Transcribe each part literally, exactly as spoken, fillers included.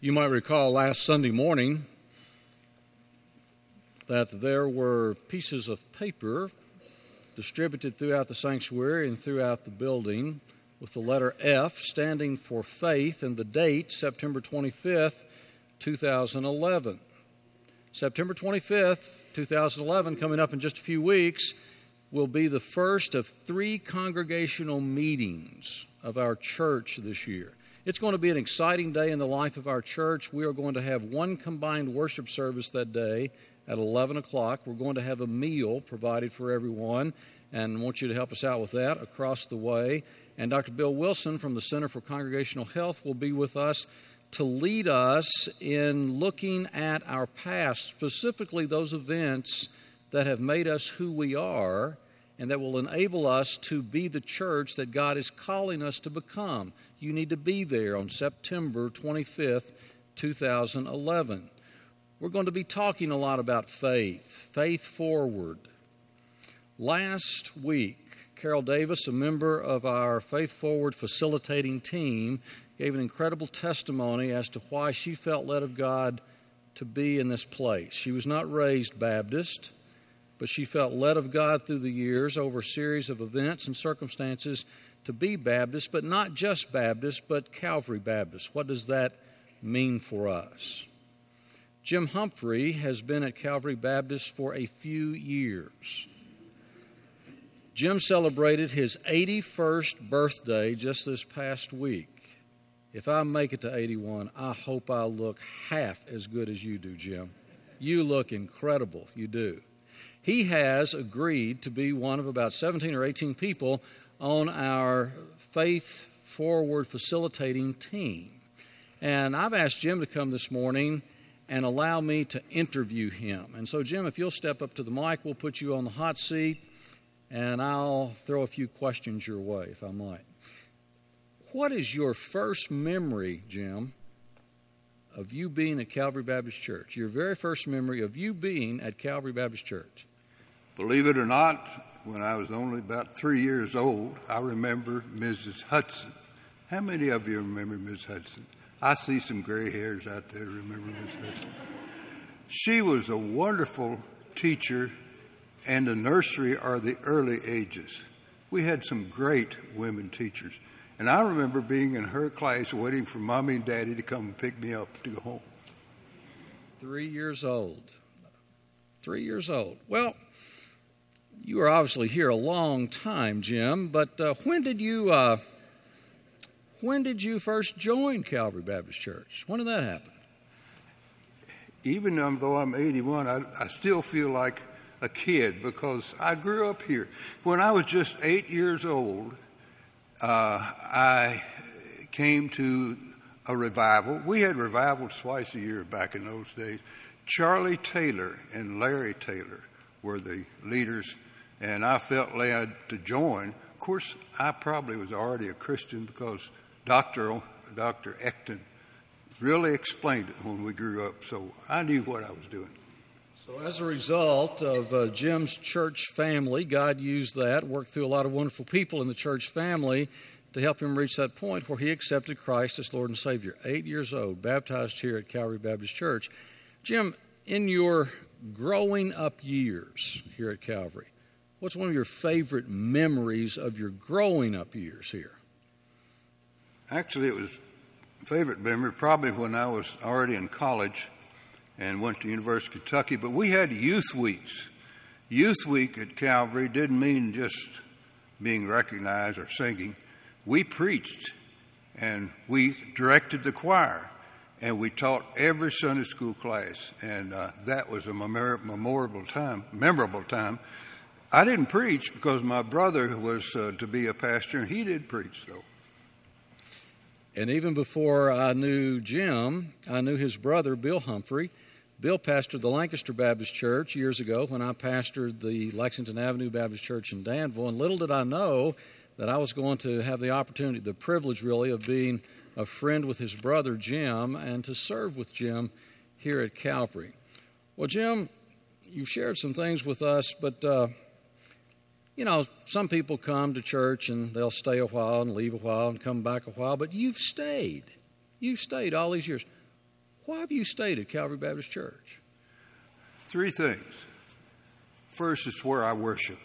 You might recall last Sunday morning that there were pieces of paper distributed throughout the sanctuary and throughout the building with the letter F standing for faith and the date September twenty-fifth, two thousand eleven. September twenty-fifth, two thousand eleven, coming up in just a few weeks, will be the first of three congregational meetings of our church this year. It's going to be an exciting day in the life of our church. We are going to have one combined worship service that day at eleven o'clock. We're going to have a meal provided for everyone, and I want you to help us out with that across the way. And Doctor Bill Wilson from the Center for Congregational Health will be with us to lead us in looking at our past, specifically those events that have made us who we are and that will enable us to be the church that God is calling us to become. You need to be there on September twenty-fifth, two thousand eleven. We're going to be talking a lot about faith, faith forward. Last week, Carol Davis, a member of our Faith Forward facilitating team, gave an incredible testimony as to why she felt led of God to be in this place. She was not raised Baptist, but she felt led of God through the years over a series of events and circumstances to be Baptist, but not just Baptist, but Calvary Baptist. What does that mean for us? Jim Humphrey has been at Calvary Baptist for a few years. Jim celebrated his eighty-first birthday just this past week. If I make it to eighty-one, I hope I look half as good as you do, Jim. You look incredible, you do. He has agreed to be one of about seventeen or eighteen people on our Faith Forward facilitating team. And I've asked Jim to come this morning and allow me to interview him. And so, Jim, if you'll step up to the mic, we'll put you on the hot seat, and I'll throw a few questions your way, if I might. What is your first memory, Jim, of you being at Calvary Baptist Church? Your very first memory of you being at Calvary Baptist Church? Believe it or not, when I was only about three years old, I remember Missus Hudson. How many of you remember Miz Hudson? I see some gray hairs out there. Remember Miz Hudson? She was a wonderful teacher, and the nursery are the early ages. We had some great women teachers. And I remember being in her class waiting for Mommy and Daddy to come and pick me up to go home. Three years old. Three years old. Well, you were obviously here a long time, Jim, but uh, when did you uh, when did you first join Calvary Baptist Church? When did that happen? Even though I'm eighty-one, I, I still feel like a kid because I grew up here. When I was just eight years old, Uh, I came to a revival. We had revivals twice a year back in those days. Charlie Taylor and Larry Taylor were the leaders, and I felt led to join. Of course, I probably was already a Christian because Doctor Doctor Ecton really explained it when we grew up, so I knew what I was doing. So as a result of uh, Jim's church family, God used that, worked through a lot of wonderful people in the church family to help him reach that point where he accepted Christ as Lord and Savior. Eight years old, baptized here at Calvary Baptist Church. Jim, in your growing up years here at Calvary, what's one of your favorite memories of your growing up years here? Actually, it was a favorite memory probably when I was already in college and went to University of Kentucky, but we had youth weeks. Youth week at Calvary didn't mean just being recognized or singing. We preached, and we directed the choir, and we taught every Sunday school class, and uh, that was a memorable time, memorable time. I didn't preach because my brother was uh, to be a pastor, and he did preach, though. And even before I knew Jim, I knew his brother, Bill Humphrey. Bill pastored the Lancaster Baptist Church years ago when I pastored the Lexington Avenue Baptist Church in Danville. And little did I know that I was going to have the opportunity, the privilege really, of being a friend with his brother, Jim, and to serve with Jim here at Calvary. Well, Jim, you've shared some things with us, but uh, You know, some people come to church and they'll stay a while and leave a while and come back a while, but you've stayed. You've stayed all these years. Why have you stayed at Calvary Baptist Church? Three things. First is where I worship.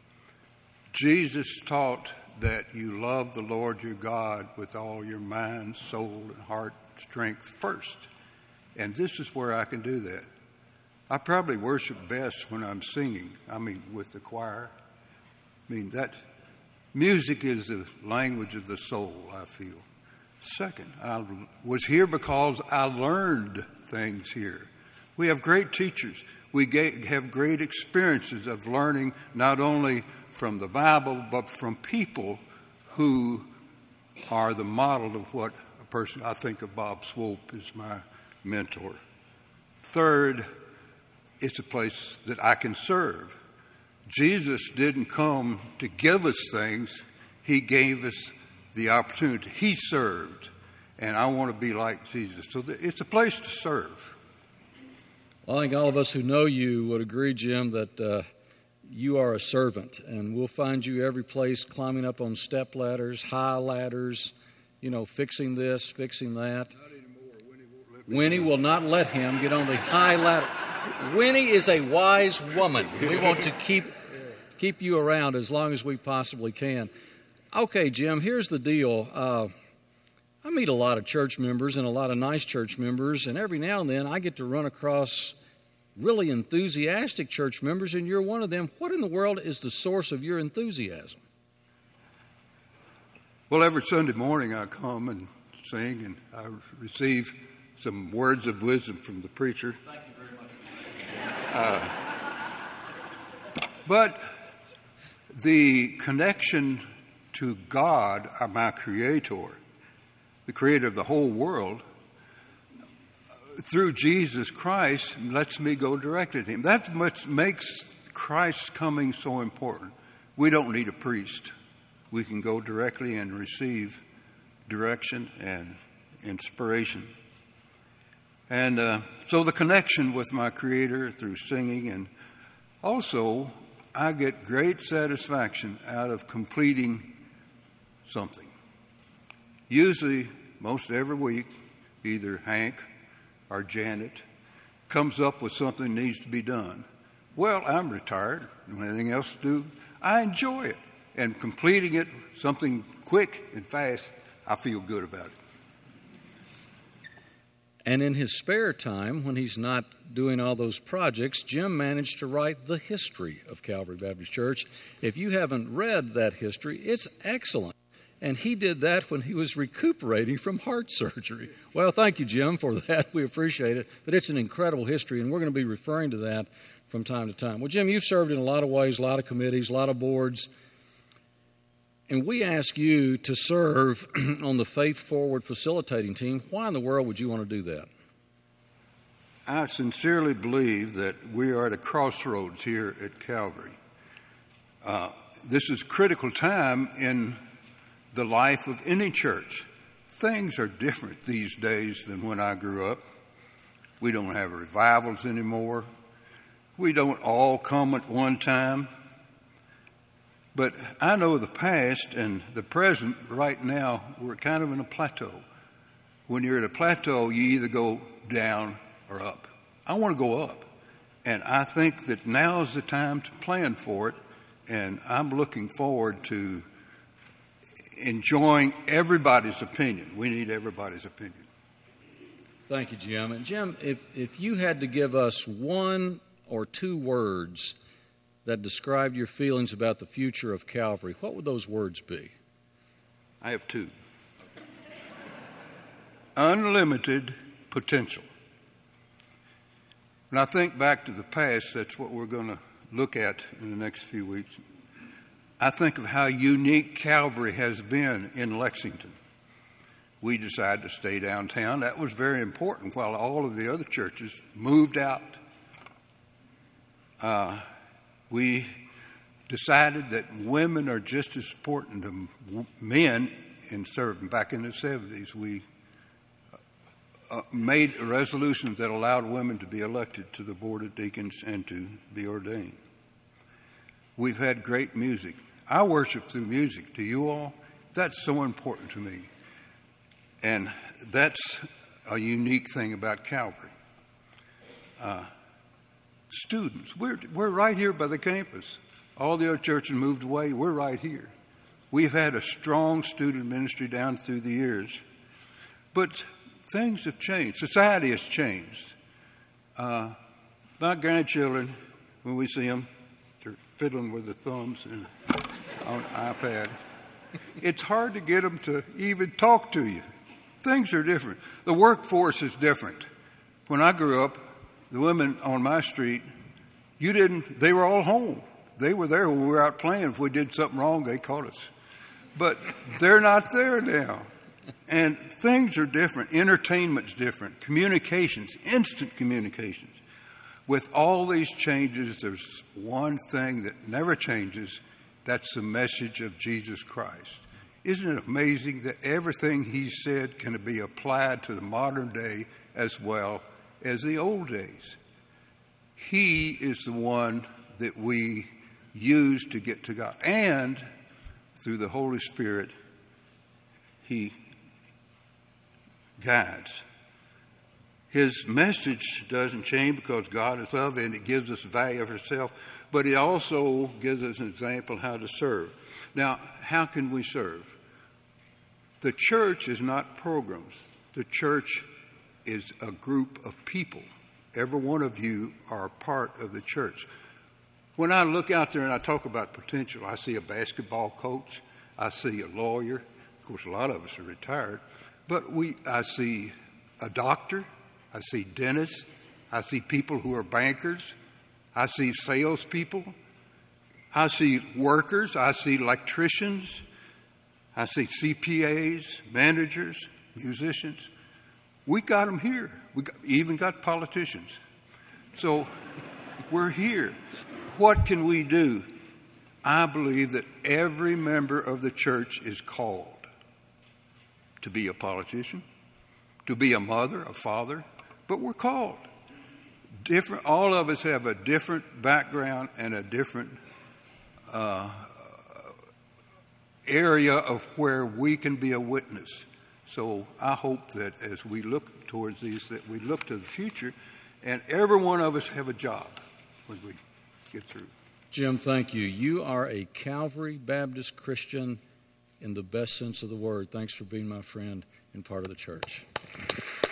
Jesus taught that you love the Lord your God with all your mind, soul, and heart, strength first. And this is where I can do that. I probably worship best when I'm singing, I mean, with the choir. I mean, that music is the language of the soul, I feel. Second, I was here because I learned things here. We have great teachers. We have great experiences of learning not only from the Bible, but from people who are the model of what a person, I think of Bob Swope as my mentor. Third, it's a place that I can serve. Jesus didn't come to give us things. He gave us the opportunity. He served, and I want to be like Jesus. So it's a place to serve. Well, I think all of us who know you would agree, Jim, that uh, you are a servant, and we'll find you every place climbing up on step ladders, high ladders, you know, fixing this, fixing that. Winnie will not let him get on the high ladder. Winnie is a wise woman. We want to keep keep you around as long as we possibly can. Okay, Jim, here's the deal. Uh, I meet a lot of church members and a lot of nice church members, and every now and then I get to run across really enthusiastic church members, and you're one of them. What in the world is the source of your enthusiasm? Well, every Sunday morning I come and sing, and I receive some words of wisdom from the preacher. Thank you very much. Uh, but the connection to God, my Creator, the Creator of the whole world, through Jesus Christ, lets me go directly to Him. That's what makes Christ's coming so important. We don't need a priest. We can go directly and receive direction and inspiration. And uh, so the connection with my Creator through singing, and also I get great satisfaction out of completing something. Usually, most every week, either Hank or Janet comes up with something that needs to be done. Well, I'm retired. Don't have anything else to do. I enjoy it. And completing it, something quick and fast, I feel good about it. And in his spare time, when he's not doing all those projects, Jim managed to write the history of Calvary Baptist Church. If you haven't read that history, it's excellent. And he did that when he was recuperating from heart surgery. Well, thank you, Jim, for that. We appreciate it. But it's an incredible history, and we're going to be referring to that from time to time. Well, Jim, you've served in a lot of ways, a lot of committees, a lot of boards. And we ask you to serve on the Faith Forward facilitating team. Why in the world would you want to do that? I sincerely believe that we are at a crossroads here at Calvary. Uh, this is a critical time in the life of any church. Things are different these days than when I grew up. We don't have revivals anymore. We don't all come at one time. But I know the past and the present right now, we're kind of in a plateau. When you're at a plateau, you either go down or up. I want to go up. And I think that now is the time to plan for it. And I'm looking forward to enjoying everybody's opinion. We need everybody's opinion. Thank you, Jim. And Jim, if, if you had to give us one or two words that described your feelings about the future of Calvary, what would those words be? I have two. Unlimited potential. When I think back to the past, that's what we're going to look at in the next few weeks. I think of how unique Calvary has been in Lexington. We decided to stay downtown. That was very important while all of the other churches moved out. Uh, we decided that women are just as important to men in serving. Back in the seventies, we uh, made resolutions that allowed women to be elected to the Board of Deacons and to be ordained. We've had great music. I worship through music. Do you all? That's so important to me. And that's a unique thing about Calvary. Uh, students, we're, we're right here by the campus. All the other churches moved away. We're right here. We've had a strong student ministry down through the years. But things have changed. Society has changed. Uh, my grandchildren, when we see them, they're fiddling with their thumbs and on an iPad. It's hard to get them to even talk to you. Things are different. The workforce is different. When I grew up, the women on my street, you didn't, they were all home. They were there when we were out playing. If we did something wrong, they caught us. But they're not there now. And things are different. Entertainment's different. Communications, instant communications. With all these changes, there's one thing that never changes. That's the message of Jesus Christ. Isn't it amazing that everything he said can be applied to the modern day as well as the old days? He is the one that we use to get to God. And through the Holy Spirit, he guides. His message doesn't change because God is love and it gives us value of himself, but it also gives us an example how to serve. Now, how can we serve? The church is not programs. The church is a group of people. Every one of you are part of the church. When I look out there and I talk about potential, I see a basketball coach. I see a lawyer. Of course, a lot of us are retired. But we, I see a doctor. I see dentists. I see people who are bankers. I see salespeople. I see workers. I see electricians. I see C P As, managers, musicians. We got them here. We got, even got politicians. So we're here. What can we do? I believe that every member of the church is called to be a politician, to be a mother, a father, but we're called. Different. All of us have a different background and a different uh, area of where we can be a witness. So I hope that as we look towards these, that we look to the future, and every one of us have a job when we get through. Jim, thank you. You are a Calvary Baptist Christian in the best sense of the word. Thanks for being my friend and part of the church.